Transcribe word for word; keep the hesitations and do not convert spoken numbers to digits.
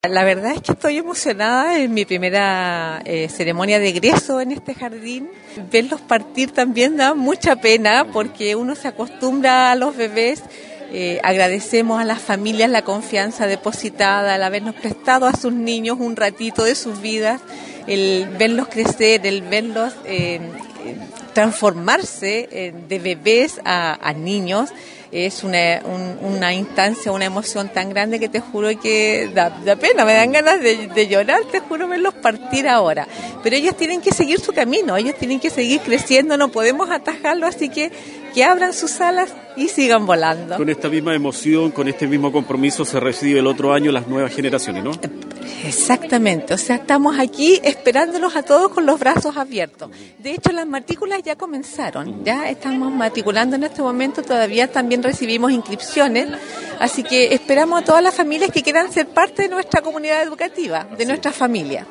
La verdad es que estoy emocionada en mi primera eh, ceremonia de egreso en este jardín. Verlos partir también da mucha pena porque uno se acostumbra a los bebés. Eh, agradecemos a las familias la confianza depositada, al habernos prestado a sus niños un ratito de sus vidas, el verlos crecer, el verlos eh, transformarse eh, de bebés a, a niños. Es una, un, una instancia, una emoción tan grande que te juro que da, da pena, me dan ganas de, de llorar, te juro verlos partir ahora. Pero ellos tienen que seguir su camino, ellos tienen que seguir creciendo, no podemos atajarlo, así que que abran sus alas y sigan volando. Con esta misma emoción, con este mismo compromiso se recibe el otro año las nuevas generaciones, ¿no? Exactamente, o sea, estamos aquí esperándolos a todos con los brazos abiertos. De hecho, las matrículas ya comenzaron, ya estamos matriculando en este momento, todavía también recibimos inscripciones, así que esperamos a todas las familias que quieran ser parte de nuestra comunidad educativa, de nuestra familia.